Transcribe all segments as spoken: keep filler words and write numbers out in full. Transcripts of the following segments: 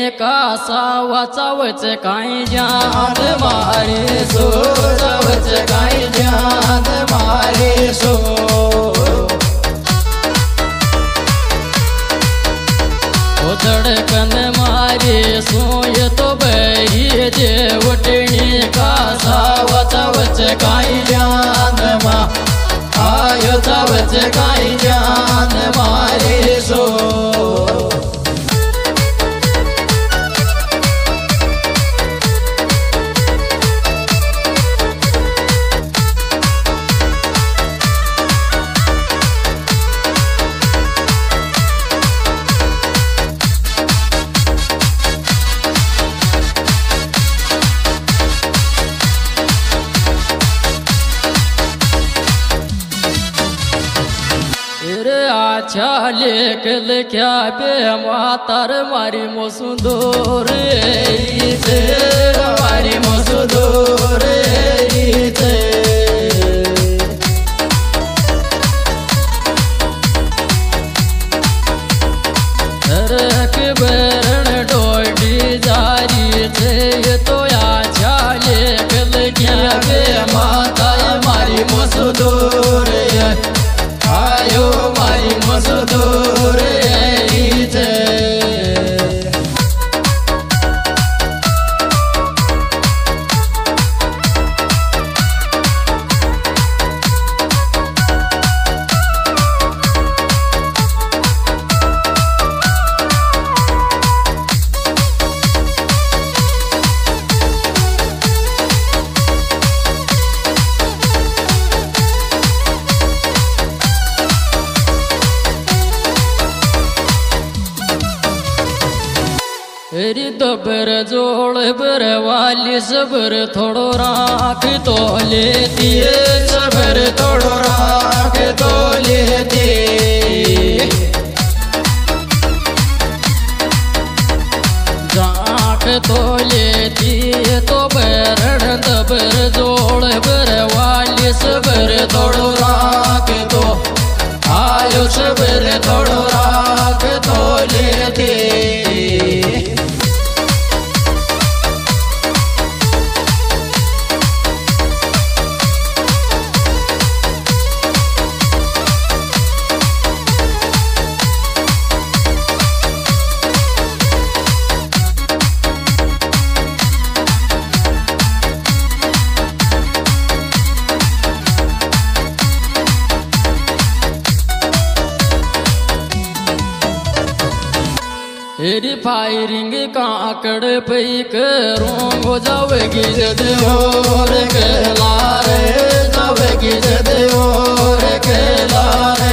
का सावाचावच काही जान मारे सो जावच काही जान मारे सो धड़कन मारे सोय तो बही जेवटणी का सावाचावच काही जान मा आयो जावच काही जान मारे सो अच्छा लेख लिख्या बे मातार मारी मोसुंदोर मारी मोसुंदोर रख बरण डोडी जारी थे तो अच्छा लेख लिख्या बे माता मारी मोसुंदोर आयो मारी मसदूर हेरी दबर जोड़ बर वाली सबर थोड़ो राख तो लेती सबर थोड़ो राख तो लेती राख तो लेती तो बरण दबर जोड़ बर वाली सबर थोड़ो राख तो आयो सबर थोड़ो राख तो लेती हेरी फायरिंग काकड़ पे करूँ जावेगी जद और कहलारे जावेगी जद और कहलारे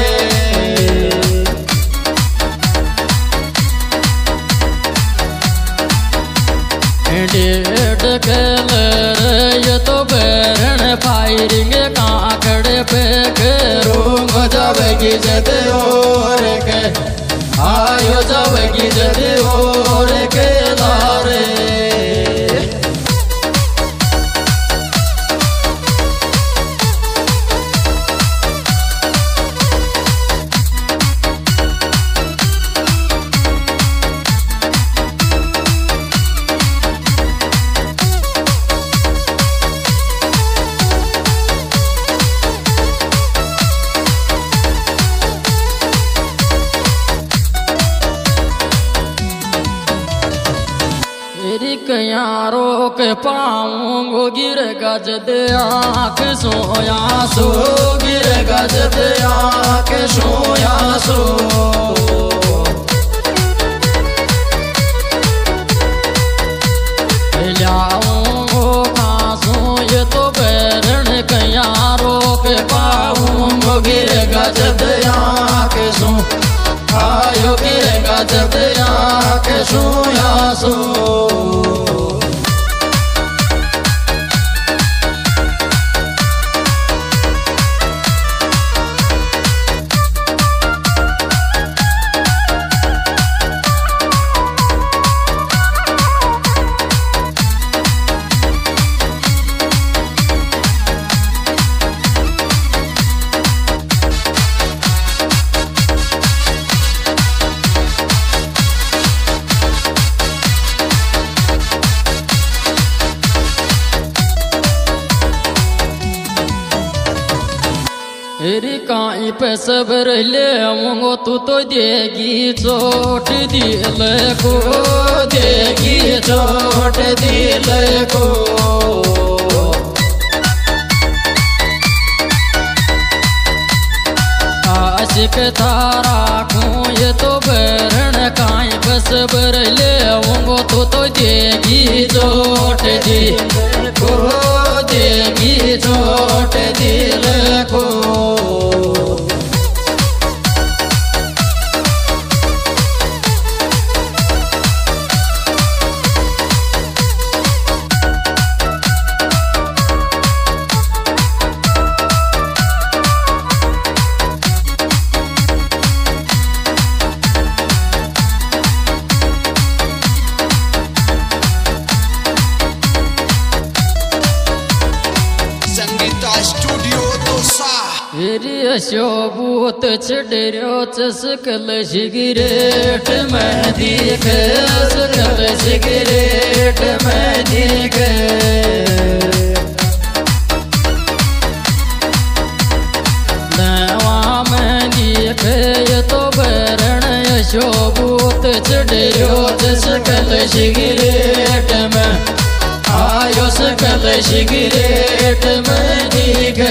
डेढ़ कलर ये तो बरण फायरिंग काकड़ पे करूँ जावेगी जद और कह आयो जावेगी जद और केदारे कया रोक पाऊंगो गिर गज दे आँख सोया सो गिर गज दे आँख सोया सो लाऊंगो खासो ये तो बरण कया रोक पाऊंगो गिर गज दे आँख सो आयो गिर गज दे आँख सोया सो तेरी काई पे सबर ले आऊंगो तू तो देगी चोट दिल को, देगी चोट दिल को। आशिक थारा खूं ये तो बरण काई पे सबर ले आऊंगो तू तो देगी चोट दिल को, देगी चोट दिल को। शोबूत छड़ो चस्कल सिगरेट में दिखे, सकल सिगरेट में दिखे। नवा में दिखे ये तो बरण शोबूत छड़ो चस्कल सिगरेट में, आयो सकल सिगरेट में दिखे।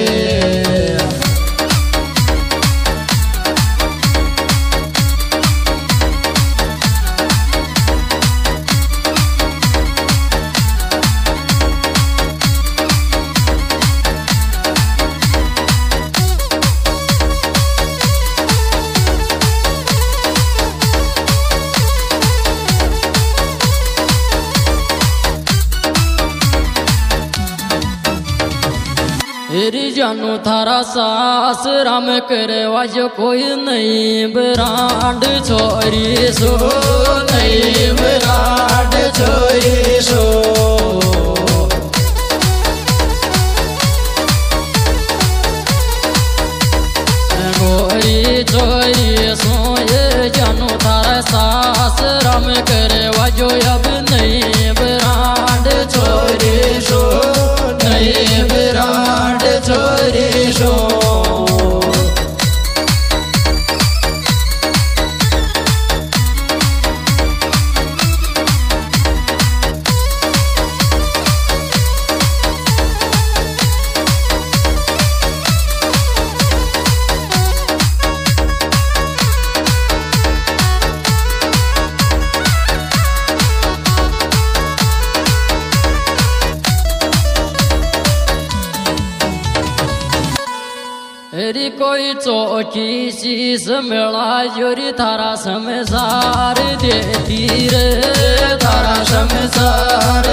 तेरी जानू थारा सास राम करे वाजो कोई नहीं ब्रांड छोरी सो, नहीं ब्रांड छोरी सो। गोरी छोरी सो ये जानू थारा सास राम करे वाजो अब नहीं ब्रांड छोरी सो, नहीं ब्रांड छोरी सो। तेरी कोई चौकी शीश मेला जोरी थारा समझार देती रे, थारा समझार